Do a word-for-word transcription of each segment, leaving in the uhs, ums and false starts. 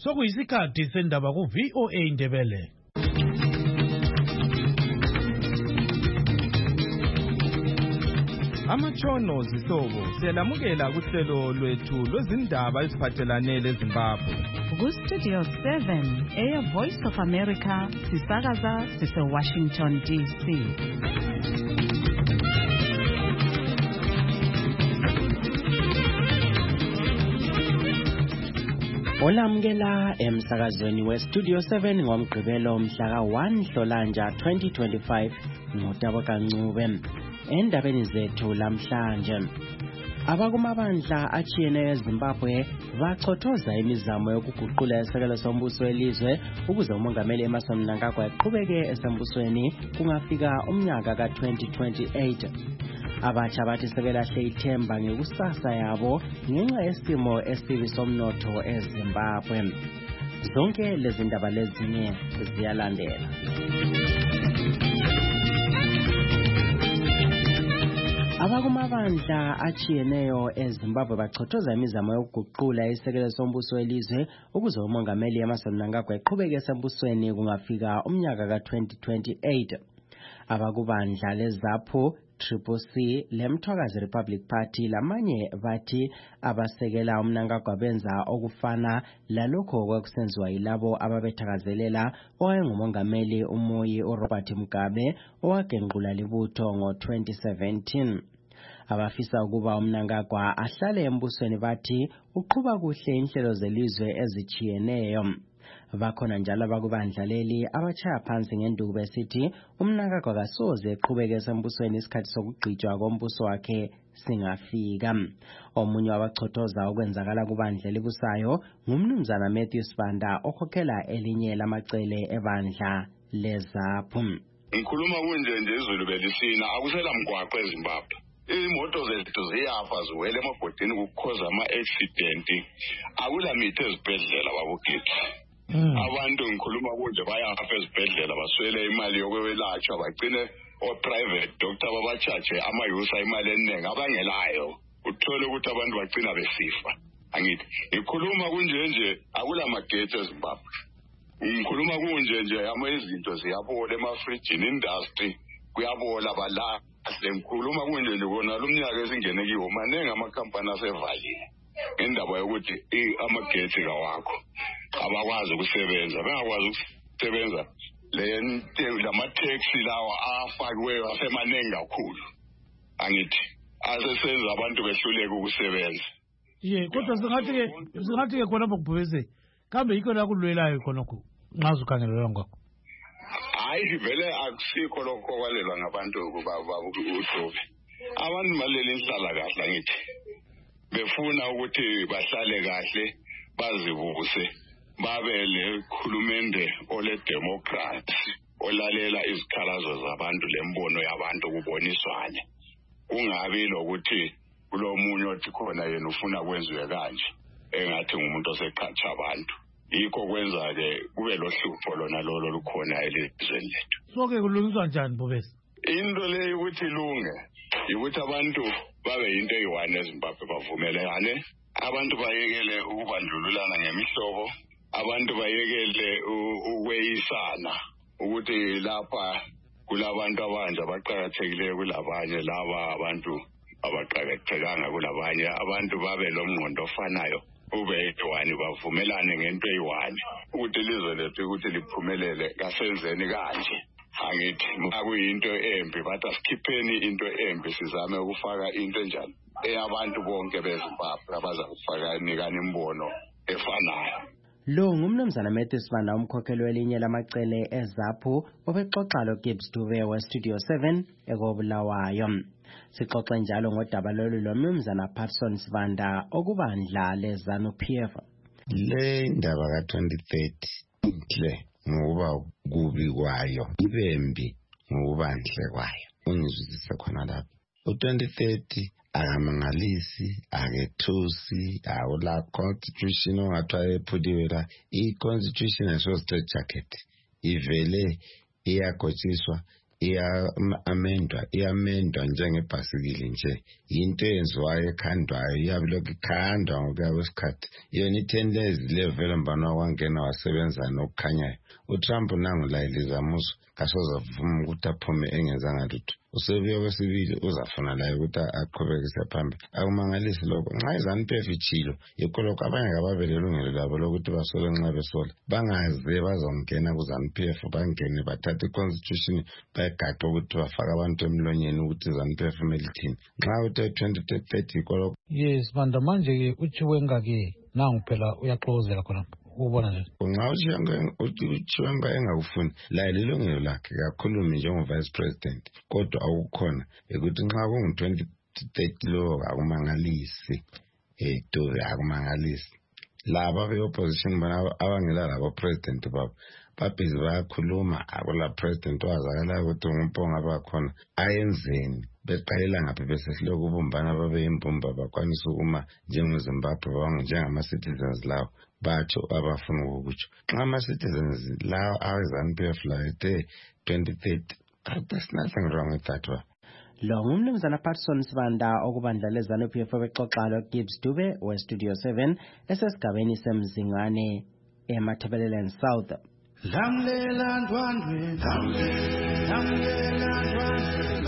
Sokuyisikhathi sendaba ku V O A Ndebele. Amatshono zihlobo siyalamukela kuhlelo lwethu lwezindaba eziphathelane leZimbabwe. Ku Studio seven, Air Voice of America, sisakaza sise Washington D C. Olamukela emsakazweni we Studio seven ngomgqibelo mhla ka one Nhlolanja twenty twenty-five ngotaba kancube. Endabeni zethu lamhlanje, abakumabandla achiyeneyo eZimbabwe bachothoza imizamo yokuguqula isekelo sombuso welizwe ukuze umongameli Emmerson Mnangagwa aqhubeke esembusweni kungafika umnyaka ka twenty twenty-eight. Abatsha bathi sebelahle ithemba ngekusasa yabo ngenxa yesimo esibi somnotho eZimbabwe. Zonke lezi ndaba lezinye ziyalandela. Abakumabandla achiyeneyo eZimbabwe bachothoza imizamo yokuguqula isekelo sombuso welizwe ukuze umongameli Emmerson Mnangagwa aqhubeke esembusweni kungafika umnyaka ka twenty twenty-eight. Abakubandla leZAPU Triple C leMthwakazi Republic Party lamanye bathi abasekela uMnangagwa benza okufana lalokho kwekusenziwa yilabo ababethakazelela owayengumongameli uMoyi uRobert Mugabe owagenqula libutho ngo twenty seventeen. Abafisa ukuba uMnangagwa ahlale embusweni bathi uqhuba kuhle inhlelo zelizwe ezichiyeneyo. Bakhona njalo abakubandla leli abachaya phansi ngenduku besithi uMnangagwa kasoze eqhubeke esembusweni isikhathi sokugqitshwa kombuso wakhe singafika. Omunye wabachothoza okwenzakala kubandla elibusayo ngumnumzana Matthew Sibanda okhokhela elinye lamacele ebandla leZAPU. Ngikhuluma kunje nje izulu belisina akusela mgwaqo eZimbabwe. Imoto zethu ziyafa ziwele emabhodini kukhoza ama-accident. Akula mithi ezibhedlela babukithi. Abantu ngikhuluma kunje bayafa ezibhedlela baswele imali yokwelatshwa bagcine o-private doctor babachaje amayusa imali eningi abangelayo. Uthole ukuthi abantu bagcina besifa. Angithi ngikhuluma kunje nje akula magetsi eZimbabwe. Ngikhuluma kunje nje ama izinto ziyabola emafrijini industry kuyabola bala. Ngikhuluma kunje nje bona lumnyaka esingene kiwo manengi amakhampani asevaliwe ngendaba yokuthi amagetsi kawakho abakwazi ukusebenza bengakwazi ukusebenza le lama-taxi lawa afakiweyo asemanengi kakhulu. Angithi asesenza abantu behluleke ukusebenza. Ye kodwa singathi ke singathi ke khona bokubhubeze kambe yikho la kulwelayo khona ku nxazo khangelelwa ngakho. Hayi vele akusikho lokho kwalelwa ngabantu ukubaba uDobe. Abantu malele inhlala kahle ngithi befuna ukuthi bahlale kahle bazibuse babe lekhulumende ole democracy olalela izikhalazo zabantu lembono yabantu kuboniswane. Kungabi lokuthi kulomunye othi khona yena ufuna kwenziwe kanje engathi ngumuntu oseqhatsha abantu. Yikho kwenza ke kube lohlupho lona lolo lukhona elizweni lethu. Soke kulungiswa njani Bobesi? Into le ukuthi ilunge ukuthi abantu babe into eyiwane eZimbabwe bavumelane. Abantu bayekele ukubandlululana ngemihlobo. Abantu bayekele ukweyisana ukuthi lapha kulabantu abanje abaqhakathekileyo kulabanye laba abantu abaqhakathekanga kulabanye. Abantu babe lomngqondo ofanayo ube eyiwani bavumelane ngento eyiwani ukuthi ilizwe lethu ukuthi liphumelele kasenzeni kanje. Angithi akuyinto embi bathi asikhipheni into embi sizame ukufaka into enjani eyabantu bonke beZimbabwe abaza kufaka nikana imbono efanayo. Lo ngumnumzana Matthew Sibanda umkhokheli welinye lamacele eZAPU obexoxa lo Gibbs Dube we Studio seven ekobulawayo. Sixoxe njalo ngodaba lolu lomnumzana Patson Sibanda okubandla leZANU-P F. Le ndaba ka twenty thirty inhle ngoba kubi kwayo ibembi ngoba inhle kwayo. Ungizwisisa khona lapho. U twenty thirty akamangalisi akethusi awula constitution ongathiwa ephuliwe la. I constitution aso straight jacket ivele iyagotshiswa iya-amendwa iyamendwa njengebhasikili nje yinto eyenziwayo ekhandwayo iyabe lokhu ikhandwa ngokuya kwesikhathi yona i-ten days level mbana wangena wasebenza nokukhanyayo uTrump nangu layiliza muso kasoza vuma ukuthi aphume engenzanga lutho usebuye kwesibili uzafuna layo ukuthi aqhubekise phambili akumangalisi lokho nxa iZANU-P F ichilo yikho lokho abanye kababele ilungelo labo lokuthi basole nxa besola bangaze bazongena kuZANU-P F bangene bathatha i-constitution bayigaxe ukuthi bafaka abantu emlonyeni ukuthi iZANU-P F kumele ithini nxa uthe twenty thirty yikho lokho. Yes manda manje-ke uChiwenga-ke nangu phela uyaxokozela khonapho ubona nje nxa uChiwenga engakufuni laye lilungelo lakhe kakhulumi njengo-vice president kodwa akukhona ukuthi nxa kungu-twenty thirty lo akumangalisi um to akumangalisi laba be-opposition bona abangela labo president babo babhizi bayakhuluma akula president owazakalayo ukuthi ngumpongo abakhona ayenzeni beqalela ngaphi besesilokhu ubumbana babe yimbumba bakwanisa ukuma njengoZimbabwe njengama-citizens lawo batsho abafuna ukukutsho nxa ama-citizens lawo awe-ZANU-P F lawo ethe twenty thirty there's nothing wrong with that one. Lo ngumnumzana Patson Sibanda okubandla leZANU-P F bexoxa loGibbs Dube weStudio seven esesigabeni semzingwane eMatabeleland South. Lamlela ndwandwe lamlela ndwandwe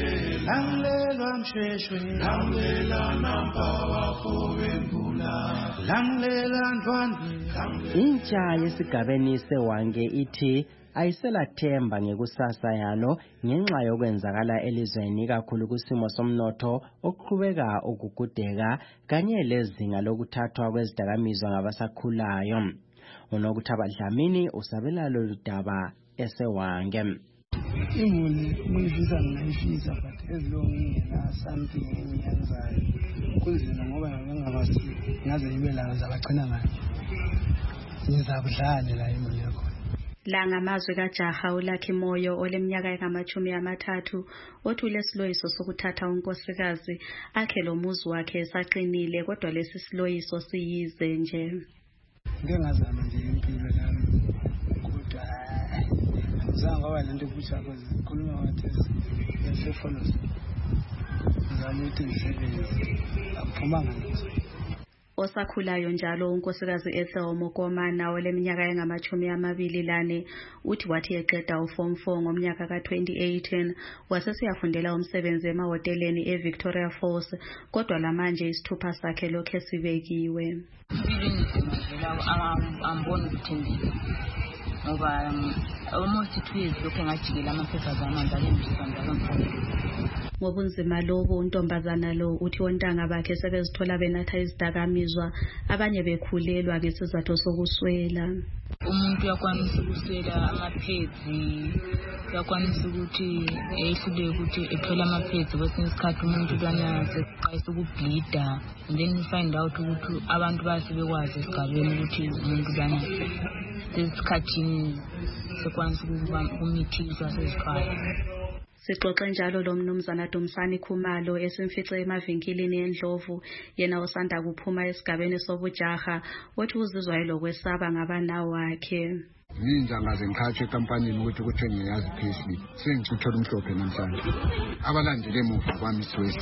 lamlela msheshwe lamlela nampawa kowembula lamlela ndwandwe. Intsha yesigabeni sewange ithi ayiselathemba ngekusasa yalo ngenxa yokwenzakala elizweni kakhulu kusimo somnotho oqhubeka ukugudeka kanye lezinga lokuthathwa kwezidakamizwa ngabasakhulayo. Unokuthaba Dlamini usabela lolu daba esewange. Imuli muyivisa ngayifisa but as long ngina something engiyenzayo kunzima ngoba ngingabasi ngaze ibe la zabagcina ngayo. Ngizakudlala la imuli yakho. La ngamazwi kaJaha uLucky Moyo oleminyaka engamachumi amathathu othule isiloyiso sokuthatha unkosikazi akhe lo muzi wakhe esaqinile kodwa lesi siloyiso siyize nje. Ngingazama nje impilo yami kodwa ngizange ngoba lento kusha ukukhuluma wathi yasefollows ngizama ukuthi ngisebenze aphuma ngalo. Osakhulayo njalo unkosikazi Ethel Mokomana oleminyaka engamachumi amabili lane uthi wathi eqeda uform four ngomnyaka ka twenty eighteen wasesiyafundela umsebenzi emahoteleni eVictoria Falls kodwa lamanje isithupha sakhe lokhe sibekiwe. Amboni ukuthembisa ngoba almost two years lokho ngajikela amaphepha zamanje alemjisa njalo mfana. Ngobunzima lobo untombazana lo uthi ontanga bakhe sebezithola benatha izidakamizwa abanye bekhulelwa ngesizathu sokuswela. Umuntu uyakwanisa ukuswela amaphedzi uyakwanisa ukuthi ehlule ukuthi ethola amaphedzi kwesinye isikhathi umuntu lwanyaze qayisa ukubleeda and then you find out ukuthi abantu basebekwazi esigabeni ukuthi umuntu lwanyaze sesikhathini sekwanisa ukumithizwa sezikhala. Sixoxe njalo lo mnumzana Dumsani Khumalo esimfice emavinkilini eNdlovu yena osanda kuphuma esigabeni sobujaha othi uzizwa elokwesaba ngabanawo wakhe. Ninja ngaze ngikhatshe ekampanini ukuthi kuthi ngiyazi payslip sengithola umhlophe namhlanje abalandele emuva kwami West.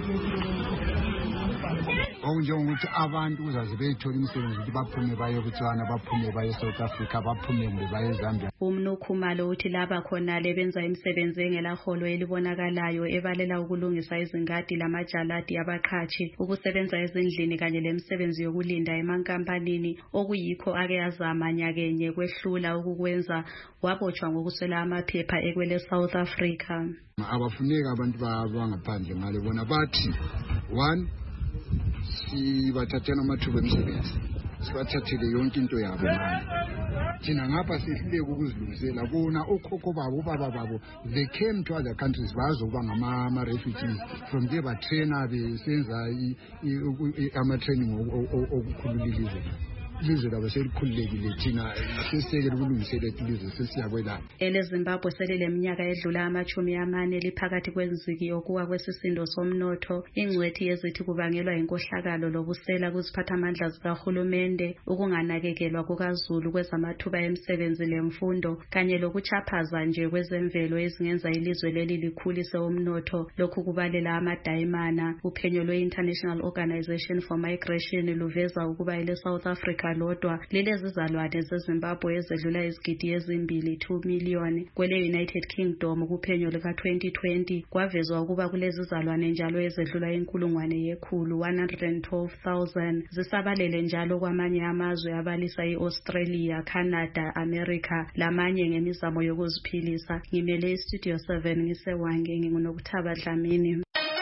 Okunjengokuthi abantu uzaze beyithola imisebenzi ukuthi baphume baye kuTswana baphume baye South Africa baphume mbe baye Zambia. Umnu Khumalo uthi laba khona lebenza imisebenzi engelaholo elibonakalayo ebalela ukulungisa izingadi lamajaladi abaqhathi ukusebenza ezindlini kanye lemisebenzi yokulinda emankampanini okuyikho ake azama nyakenye kwehlula ukukwenza wabotshwa ngokuswela amaphepha ekwele South Africa. Abafuneka abantu bangaphandle ngale bona bathi one sibathathela amathuba emisebenzi sibathathele yonke into yabo manje thina ngapha sihluleke ukuzilungisela bona okhokho babo baba babo they came to other countries bazoba ngama refugees from there batrainer besenza ama training okukhulula ilizwe ilizwe labo selikhululekile thina sesisekele ukulungisela ilizwe sesiyakwelapha. EleZimbabwe selileminyaka edlula amachumi amane liphakathi kwenziki yokuwa kwesisindo somnotho. Ingcwethi yezithi kubangelwa inkohlakalo lobusela kuziphathamandla zikahulumende, ukunganakekelwa kukazulu kwezamathuba emisebenzi lemfundo kanye lokuchaphaza nje kwezemvelo ezingenza ilizwe leli likhulise umnotho. Lokhu kubalela amadayimana. Uphenyo lwe-International Organization for Migration luveza ukuba ile South Africa lodwa lilezizalwane zeZimbabwe ezedlula izigidi ezimbili two million. Kwele United Kingdom kuphenyo lika twenty twenty kwavezwa ukuba kulezizalwane njalo ezedlula inkulungwane yekhulu one hundred twelve thousand. Zisabalele njalo kwamanye amazwe abalisa i-Australia, Canada, America lamanye ngemizamo yokuziphilisa. Ngimele iStudio seven ngisewange nginguNokuthaba Dlamini.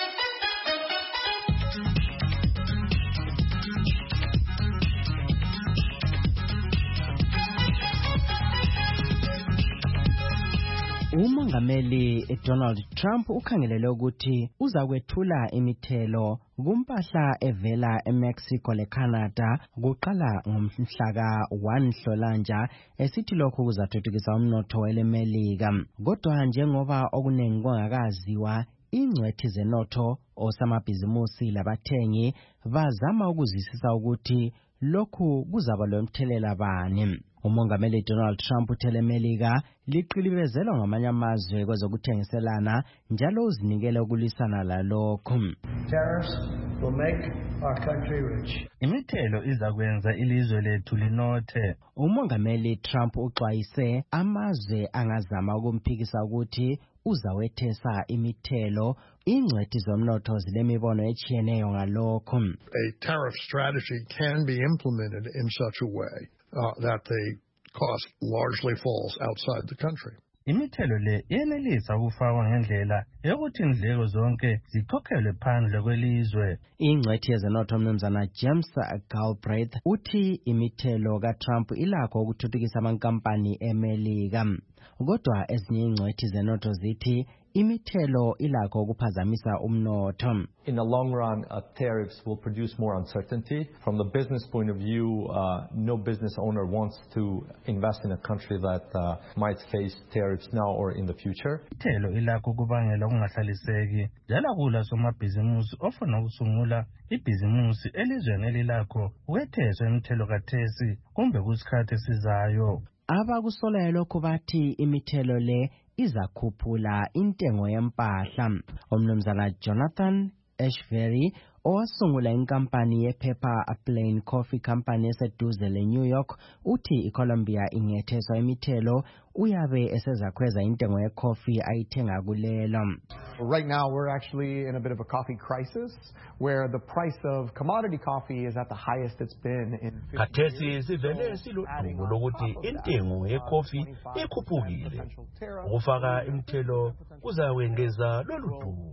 Umongameli Donald Trump ukhangelele ukuthi uzakwethula imithelo kumpahla evela eMexico leCanada kuqala ngomhla ka one Nhlolanja, esithi lokhu kuzathuthukisa umnotho welemelika. Kodwa njengoba okuningi kwangakaziwa, ingcwethi zenotho osamabhizimusi labathengi bazama ukuzwisisa ukuthi lokhu kuzaba lomthelela bani. Umongameli Donald Trump uthele Melika liqilibezelwa ngamanye amazwe kwezokuthengiselana njalo uzinikele ukulwisana lalokho. Tariffs will make our country rich. Imithelo izakwenza ilizwe lethu linothe. Umongameli Trump uxwayise amazwe angazama ukumphikisa ukuthi uzawethesa imithelo. Ingcwethi zomnotho zilemibono etshiyeneyo ngalokho. A tariff strategy can be implemented in such a way Uh, that the cost largely falls outside the country. Imithelo le yenelisa ukufakwa ngendlela yokuthi indleko zonke zikhokhelwe phandle kwelizwe. Ingcwethi yezenotho mnumzana James Galbraith uthi imithelo kaTrump ilakho ukuthuthukisa amankampani eMelika. Kodwa ezinye ingcwethi zenotho zithi imithelo ilakho ukuphazamisa umnotho. In the long run, uh, tariffs will produce more uncertainty. From the business point of view, uh, no business owner wants to invest in a country that uh, might face tariffs now or in the future. Imithelo ilakho kubangela ukungahlaliseki njalo kula somabhizimusi ofuna ukusungula ibhizimusi elizweni elilakho ukwetheswa imithelo kathesi kumbe kusikhathi esizayo. Abakusolayo lokho bathi imithelo le izakhuphula intengo yempahla. Umnumzana Jonathan Ashbury owasungula inkampani yephepha Plain Coffee Company eseduze leNew York uthi iColombia ingetheswa imithelo uyabe esezakhweza intengo yecoffee ayithenga kulelo. Right now we're actually in a bit of a coffee crisis where the price of commodity coffee is at the highest it's been in Kathesi sivele silodumo lokuthi intengo yecoffee ikhuphukile. Ukufaka imithelo kuzawengeza lolu dumo.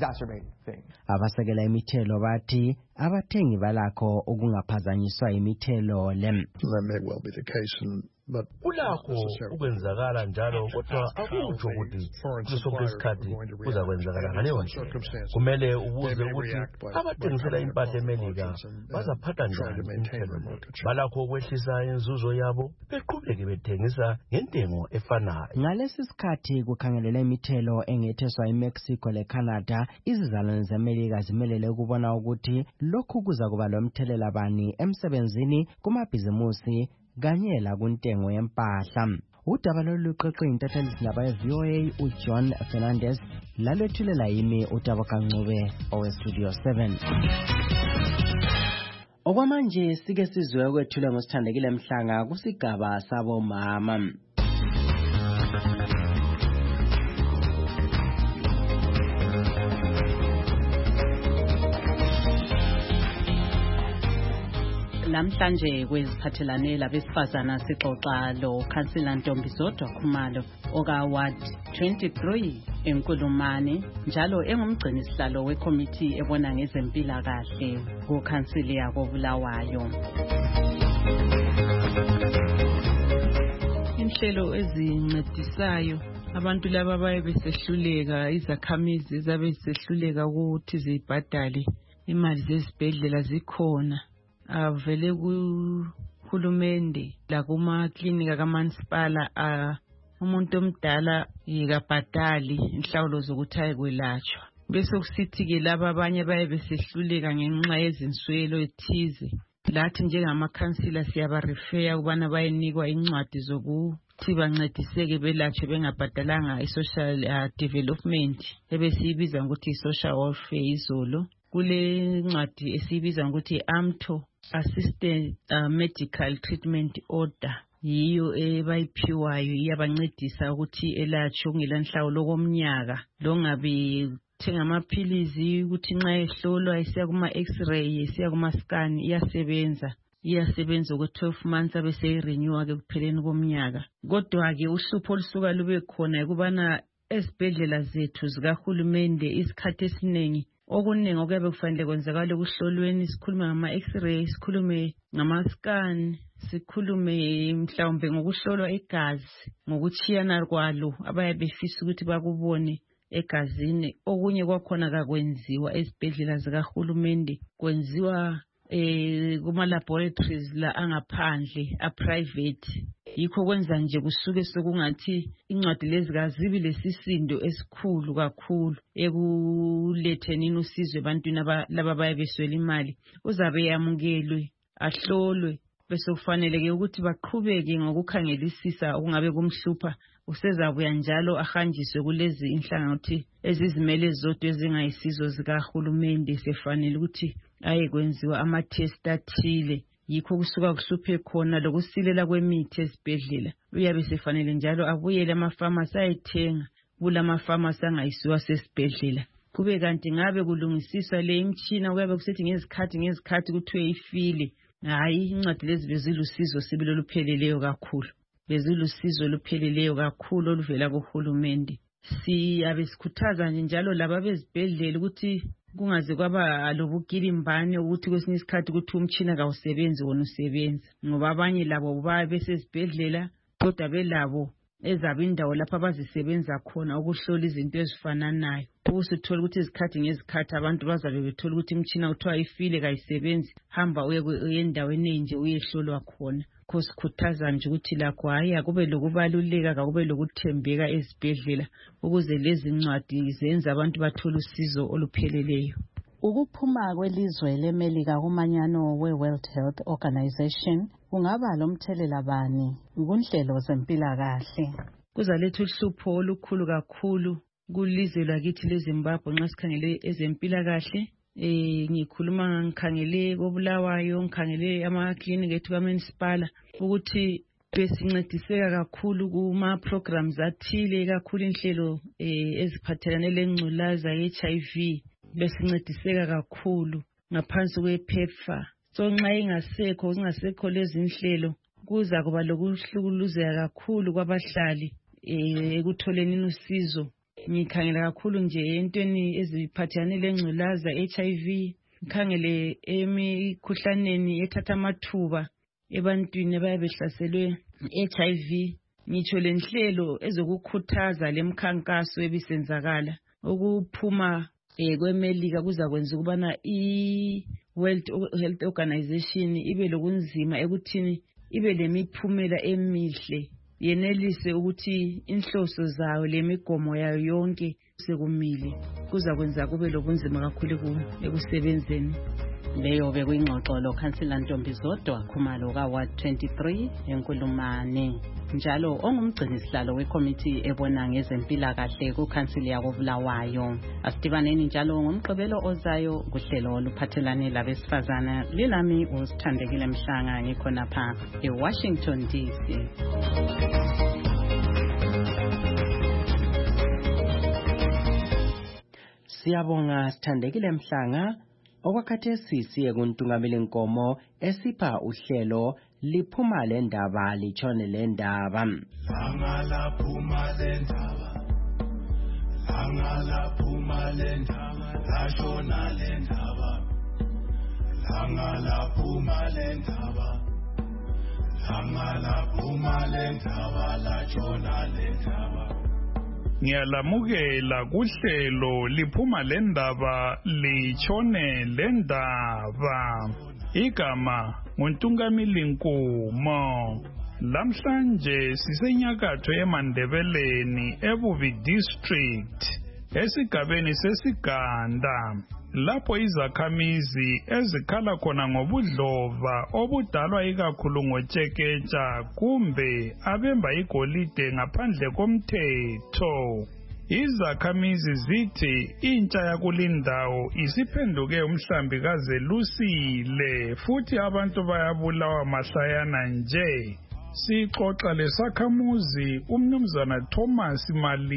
Abasekela imithelo bathi abathengi balakho ukungaphazanyiswa imithelo le. That may well be the case in but kulakho ukwenzakala njalo kodwa akutsho ukuthi kusonke isikhathi kuzakwenzakala ngaleyo ndlela. Kumele ubuze ukuthi abathengisela impahla eMelika bazaphatha njani imithelo le. Balakho ukwehlisa inzuzo yabo beqhubeke bethengisa ngentengo efanayo. Ngalesi sikhathi kukhangelele imithelo engetheswa eMexico leCanada, izizalwane zeMelika zimelele ukubona ukuthi lokhu kuza kuba lomthelela bani emsebenzini kumabhizimusi kanye la kuntengo yempahla. Udaba lolu luqoqwe intathelisi naba ye-V O A uJohn Fernandez lalwethulela yimi uTaboka Ncube oweStudio seven. Okwamanje sike sizwe kwethula ngosithandekile Mhlanga kusigaba sabo mama. Namhlanje kweziphathelane labesifazana sixoxa lo Councillor Ntombizodwa Khumalo oka Ward twenty-three eNkulumane njalo engumgcini sihlalo wekommittee ebona ngezempilakahle ku council yako Bulawayo. Inhlelo ezincedisayo abantu laba baye besehluleka, izakhamizi zabe sehluleka ukuthi zibhadale imali zezibhedlela zikhona. Avele kahulumende lakumaklinika kamansipala uh, umuntu omdala yikabhadali inhlawulo zokuthi ayekwelatshwa. Bese kusithi-ke laba abanye baye besehluleka ngenxa yezinswelo ethize. Lathi njengamakhansila siyabarefeya ukubana bayenikwa incwadi zokuthi bancediseke belatshwe bengabhadalanga i-social uh, development ebesiyibiza ngokuthi i-social welfare izolo. Kule ncwadi esiyibiza ngokuthi i-AMTO, Assisted uh, Medical Treatment Order, yiyo ebayiphiwayo iyabancedisa ukuthi elatshwe kungela nhlawulo komnyaka. Lo ngabe thenga amaphilizi ukuthi nxa ehlolwa isiya kuma x-ray isiya kuma scan iyasebenza iyasebenza ku twelve months abese irenew ke kupheleni komnyaka. Kodwa ke uhlupho olusuka lube khona ukubana esibhedlela zethu zikahulumende isikhathi esiningi okuningi okuyabe kufanele kwenzakala ukuhlolweni, sikhulume ngama x-ray, sikhulume ngama scan, sikhulume mhlawumbe ngokuhlolwa igazi ngokuchiyana kwalo abayabe befisa ukuthi bakubone egazini. Okunye kwakhona kakwenziwa ezibhedlela zikahulumende, kwenziwa eh kuma laboratories la angaphandle a private. Yikho kwenza nje kusuke sokungathi incwadi lezi kazibi lesisindo esikhulu kakhulu ekuletheni usizo ebantwini laba baye beswela imali. Uzabe yamukelwe ahlolwe bese kufanele ke ukuthi baqhubeke ngokukhangelisisa okungabe kumhlupha, usezabuya njalo ahanjiswe kulezi inhlangothi ezizimele zodwa ezingayisizo zikahulumende, sefanele ukuthi aye kwenziwa ama-test athile. Yikho kusuka kuhluphe khona lokusilela kwemithi ezibhedlela. Uyabe sefanele njalo abuyele amafamasi ayethenga kulamafamasi angayisiwa sesibhedlela. Kube kanti ngabe kulungisiswa le imtshina kuyabe kusethi ngezikhathi ngezikhathi kuthiwe ifile. Hayi, incwadi lezi bezilusizo sibilo lupheleleyo kakhulu. Bezilusizo lupheleleyo kakhulu oluvela kuhulumende. Siyabe sikhuthaza njalo laba bezibhedlela ukuthi kungaze kwaba lobukilimbane ukuthi kwesinye isikhathi ukuthi umtshina kawusebenzi wona usebenza, ngoba abanye labo babe besezibhedlela kodwa belabo ezabo indawo lapha abazisebenza khona ukuhlola izinto ezifananayo. Usuthola ukuthi izikhathi ngezikhathi abantu bazabe bethola ukuthi imtshina uthiwa ifile kayisebenzi, hamba uye endaweni enje uyehlolwa khona. Kusikhuthaza nje ukuthi lakho hayi akube lokubaluleka kakube lokuthembeka ezibhedlela ukuze lezi ncwadi zenza abantu bathola usizo olupheleleyo. Ukuphuma kwelizwe leMelika kumanyano we-World Health Organization kungaba lomthelela bani kunhlelo zempilakahle? Kuzaletha uhlupho olukhulu kakhulu kulizwe lakithi leZimbabwe nxa sikhangele ezempilakahle. Eh ngikhuluma ngikhangele koBulawayo, ngikhangele ama-clinic ethu kaMunicipal ukuthi besincediseka kakhulu kuma programs athile, kakhulu inhlelo eh eziphathelane lengculaza ye-H I V besincediseka kakhulu ngaphansi kwePEPFAR. So nxa ingasekho zingasekho lezi inhlelo kuza kuba lokuhlukuluzeka kakhulu kwabahlali eh ekutholeni usizo. Ngikhangela kakhulu nje entweni eziphathelane lengculaza H I V, ngikhangele emikhuhlaneni ethatha amathuba ebantwini abayabe behlaselwe H I V. Ngitsho lenhlelo ezokukhuthaza lemkhankaso ebisenzakala ukuphuma eh kweMelika kuzakwenza ukubana i-World Health Organization ibe lokunzima ekuthini ibe lemiphumela emihle, yenelise ukuthi inhloso zayo lemigomo yayo yonke sekumile. Kuzakwenza kube lobunzima kakhulu ekusebenzeni. Leyo bekuyingxoxo lo Councilor Ntombi Zodwa Khumalo ka Ward twenty-three eNkulumane, njalo ongumgcini sihlalo wekomiti ebona ngezempilakahle kuKhansili yakoBulawayo. Asidibaneni njalo ngomgqibelo ozayo kuhlelo oluphathelane labesifazana. Lilami uSithandekile Mhlanga ngikhona pha eWashington D C. Siyabonga Sithandekile Mhlanga. Okwakhathesi siye kuntungameli nkomo esipha uhlelo liphuma le ndaba litshone le ndaba. Langa laphuma le ndaba, langa laphuma le ndaba, lashona le ndaba. Langa laphuma le ndaba, langa laphuma le ndaba, lashona le ndaba. Ngiyalamukela kuhlelo liphuma lendaba litshone lendaba. Igama nguNtungamili Nkumo. Lamhlanje sisenyakatho eMandebeleni eBuvi District esigabeni seSiganda lapho izakhamizi ezikhala khona ngobudlova obudalwa ikakhulu ngotsheketsha kumbe abemba igolide ngaphandle komthetho. Izakhamizi zithi intsha yakulindawo isiphenduke umhlambi kazelusile futhi abantu bayabulawa mahlayana nje. Sixoxa lesakhamuzi umnumzana Thomas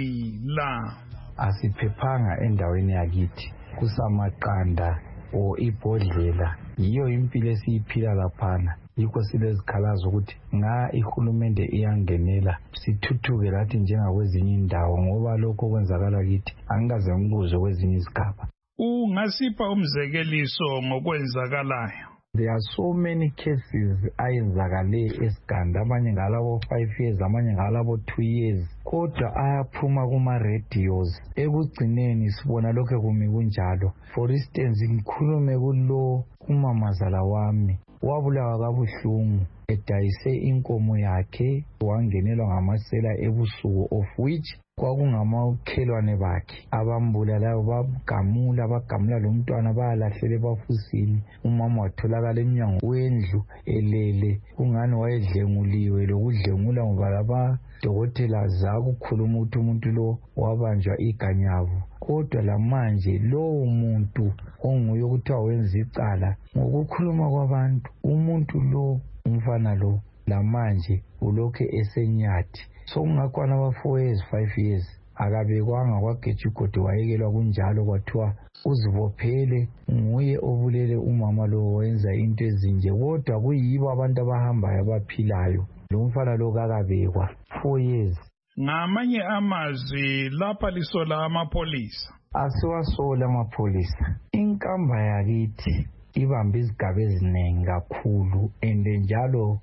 Malila. Asiphephanga endaweni yakithi kusamaqanda o ibhodlela yiyo impilo esiyiphila laphana. Yikho silezikhalazo ukuthi nga ihulumende iyangenela sithuthuke lathi njengakwezinye indawo ngoba lokho kwenzakala kithi angikaze ngibuze kwezinye izigaba. Ungasipha umzekeliso ngokwenzakalayo? There are so many cases ayenzakale esiganda, amanye ngalabo five years, amanye ngalabo two years. Kodwa ayaphuma kuma radios. Ekugcineni sibona lokho kumi kunjalo. For instance, ngikhulume kulo umamazala wami wabulawa kabuhlungu edayise inkomo yakhe wangenelwa ngamasela ebusuku of which kwakungamakhelwane bakhe abambulalayo bagamula bagamula lo mntwana bayalahlela ebafusini. Umama watholakala emnyango wendlu elele kungani wayedlenguliwe lokudlengula ngoba laba dokotela zakukhuluma ukuthi umuntu lo wabanjwa iganyavu. Kodwa lamanje lowo muntu onguye ukuthiwa wenza icala ngokukhuluma kwabantu umuntu lo umfana lo lamanje ulokhe esenyathi. So ungakwana aba four years five years akabekwanga kwageja igodi wayekelwa kunjalo kwathiwa uzibophele nguye obulele umama lo wenza into ezinje. Kodwa kuyibo abantu abahambayo abaphilayo. Lo mfana lo kakabekwa four years. Ngamanye amazwi lapha lisola amapolisa. Asiwasola amapolisa. Inkamba yakithi ibamba izigaba eziningi kakhulu ende njalo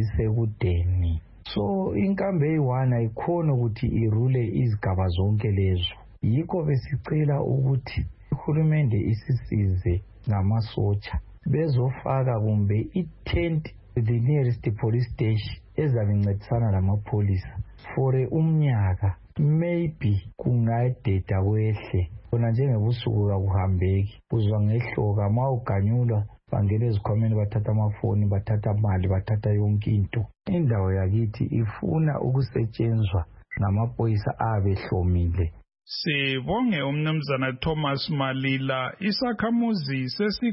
zisekudeni. So inkambe eyi-one ayikhona ukuthi irule izigaba zonke lezo. Yikho besicela ukuthi uhulumende isisize ngamasotsha bezofaka kumbe i-tent the nearest police station ezabe incedisana lamapolisa for umnyaka. Maybe kungayededa kwehle kona njengebusuku kakuhambeki uzwa ngehloka ma uganyulwa bangena ezikhwameni bathatha amafoni bathatha imali bathatha yonke into. Indawo yakithi ifuna ukusetshenzwa ngamaphoyisa abehlomile. Sibonge umnumzana Thomas Malila isakhamuzi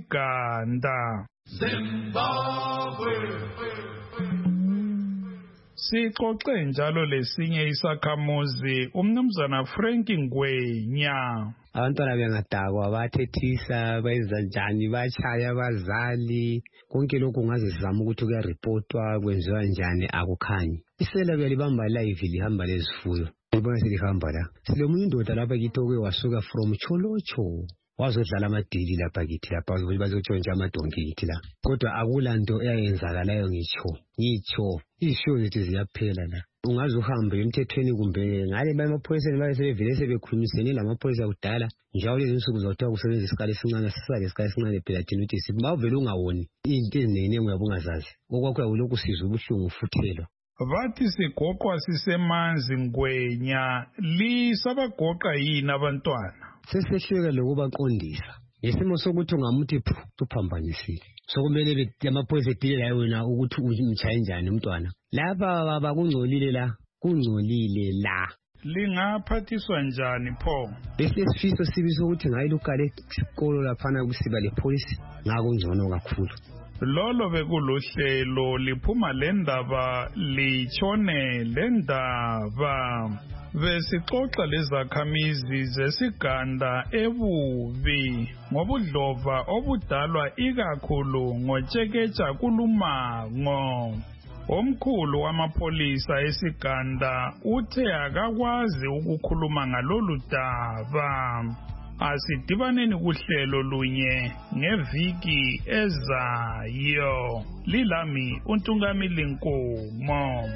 seSiganda. Zimbabwe. Sixoxe njalo lesinye isakhamuzi umnumzana Frank Ngwenya. Abantwana bengadakwa bathethisa bayenza njani bachaya abazali konke lokho ngaze sizama ukuthi kuyarepotwa kwenziwa njani akukhanyi. Isela kuyalibamba live lihamba lezifuyo libona selihamba la. Silomunye indoda lapha kithi oke wasuka from Cholocho wazodlala amadili lapha kithi lapha bazotshontsha amadonki kithi la. Kodwa akulanto eyayenzakalayo ngitsho ngitsho ishow zethu ziyaphela la. Ungaze uhambe emthethweni kumbe ngale bamaphoyisa bayesebevele sebekhulumisene lamaphoyisa kudala njalo lezi insuku zawuthiwa kusebenza isikali esincane sisale isikali esincane phela thina uthi sibavele ungawoni into ezinene uyabungazazi okwakho yawulokhu sizwe ubuhlungu futhelwa. Bathi sigoqwa sisemanzi Ngwenya lisabagoqa yini abantwana? Sesehleka lokubaqondisa ngesimo sokuthi ungamuthi uphambanisile sokumele amaphoyisa edile la wena ukuthi umchaye njani umntwana lapha bakungcolile la kungcolile la. Lingaphathiswa njani pho? Lesisifiso sibiso ukuthi ngayilukale isikolo laphana kusiba lepolice ngakungcono kakhulu. Lolo bekuluhlelo liphuma lendaba lichone lendaba. Besixoxa lezakhamizi zeSiganda eBuvi ngobudlova obudalwa ikakhulu ngotsheketsha kulumango. Omkhulu wamapolisa eSiganda uthe akakwazi ukukhuluma ngalolu daba. Asidibaneni kuhlelo lunye ngeviki ezayo. Lilami uNtungamili Nkumo.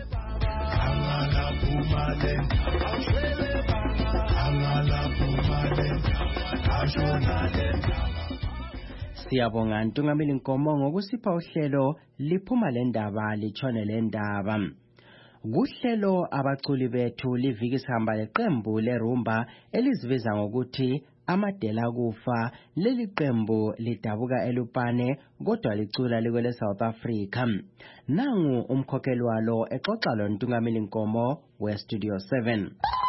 Siyabonga Ntungamili Nkomo ngokusipha uhlelo liphuma lendaba litshone lendaba. Kuhlelo abaculi bethu liviki sihamba leqembu lerumba eliziveza ngokuthi Amadela kufa. Leli qembu lidabuka eLupane kodwa licula likwele South Africa. Nangu umkhokheli walo exoxa lo Ntungamili Nkomo we Studio seven.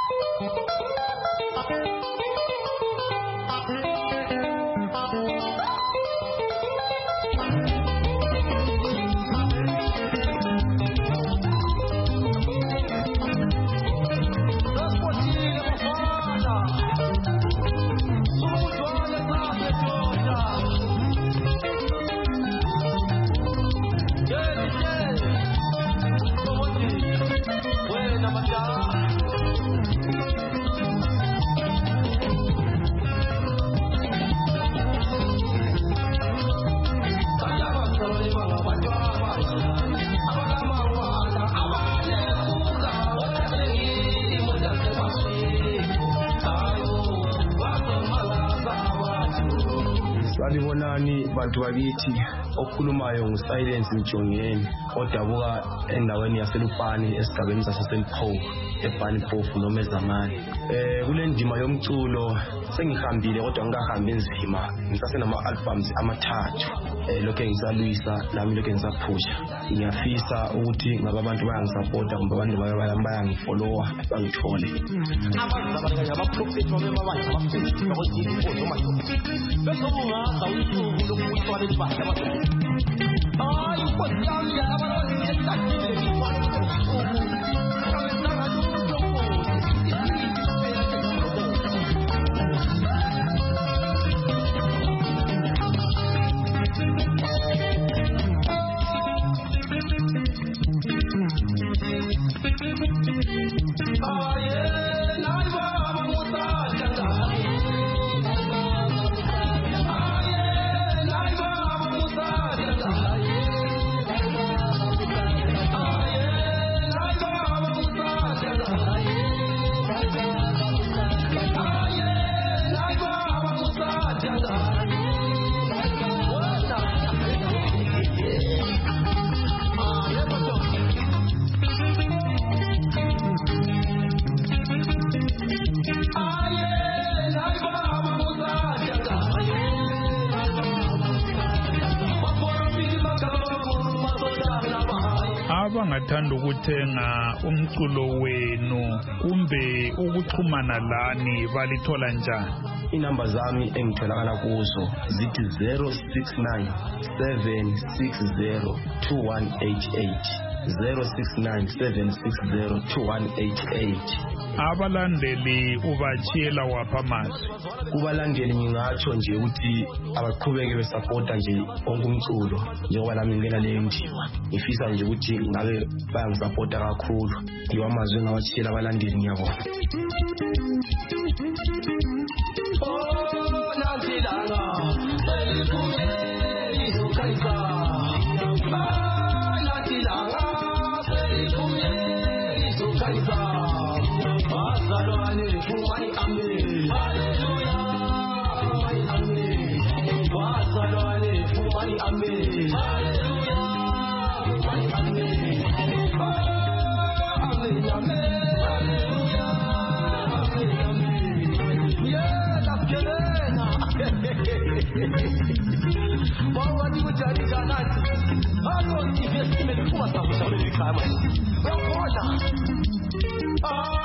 Salibonani bantu bakithi okhulumayo nguSilence Mjongeni odabuka endaweni yaseLupane esigabeni saseSeliphofu eBaniphofu noma eZamani. Eh kule ndima yomculo sengihambile kodwa ngikahambi enzima ngisasenama albums amathathu. Eh lokho ngisalwisa nami lokho ngisaphusha. Ngiyafisa ukuthi ngabe abantu bayangisupporta kumbe abantu bayangifollowa bangithole. Abantu abangaka abaprofit noma abanye abaprofit bakodini impondo madoda. Bese kungaza usuku lokuthwala impahla abadoda. Hayi inkosi yami abantu esakile ngifana. Abangathanda ukuthenga umculo wenu kumbe ukuxhumana lani balithola njani? Inamba zami engitholakala kuzo zithi zero six nine seven six zero two one eight eight zero six nine seven six zero two one eight eight. Abalandeli ubachiyela wapha mazwi? Kubalandeli ngingatsho nje ukuthi abaqhubeke besupporta nje onke umculo njengoba nami ngena le ndima. Ngifisa nje ukuthi ngabe bayangisupporta kakhulu. Ngiwa amazwi ngawachiyela abalandeli ngiyabona. Oh nantilanga seliphume izokhayisa. Ah nantilanga seliphume izokhayisa. Bazalwane fumani amen. Hallelujah. Fumani amen. Bazalwane fumani amen. Hallelujah. Fumani amen. Amen amen. Hallelujah. Amen amen. Yeah, that's Kelena. Bawa ni ujadi kanati. Halo tivesi melikuwa sabu sabu likama. Bawa. Ah.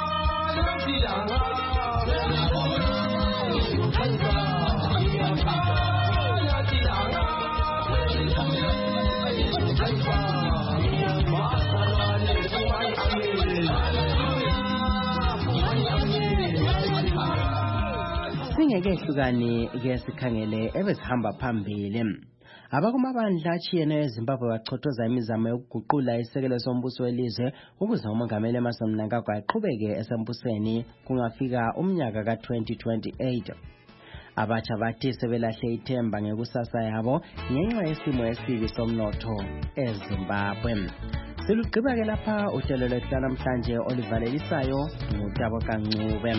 Singekehlukani ke sikhangele ebesihamba phambili. Abakumabandla achiyene eZimbabwe bachothoza imizamo yokuguqula isekelo sombuso welizwe ukuze umongameli Emmerson Mnangagwa aqhubeke esembusweni kungafika umnyaka ka twenty twenty-eight. Abatsha bathi sebelahle ithemba ngekusasa yabo ngenxa yesimo esibi somnotho eZimbabwe. Silugqiba ke lapha uhlelo lwethu namhlanje olivalelisayo ngutabo kaNcube.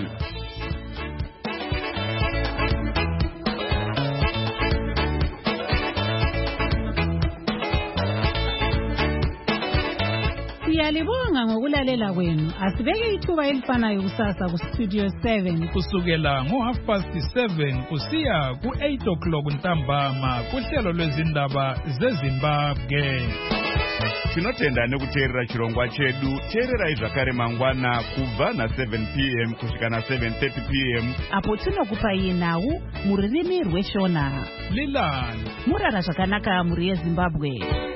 Siyalibonga ngokulalela kwenu. Asibeke ithuba elifanayo kusasa ku Studio seven. Kusukela ngo half past seven kusiya ku eight o'clock ntambama kuhlelo lwezindaba zeZimbabwe. Tinotenda nekuteerera chirongwa chedu. Teererai zvakare mangwana kubva na seven p m kusvika na seven thirty p m apo tinokupai nhau muririmi rweshona. Lilani murara zvakanaka muri yeZimbabwe.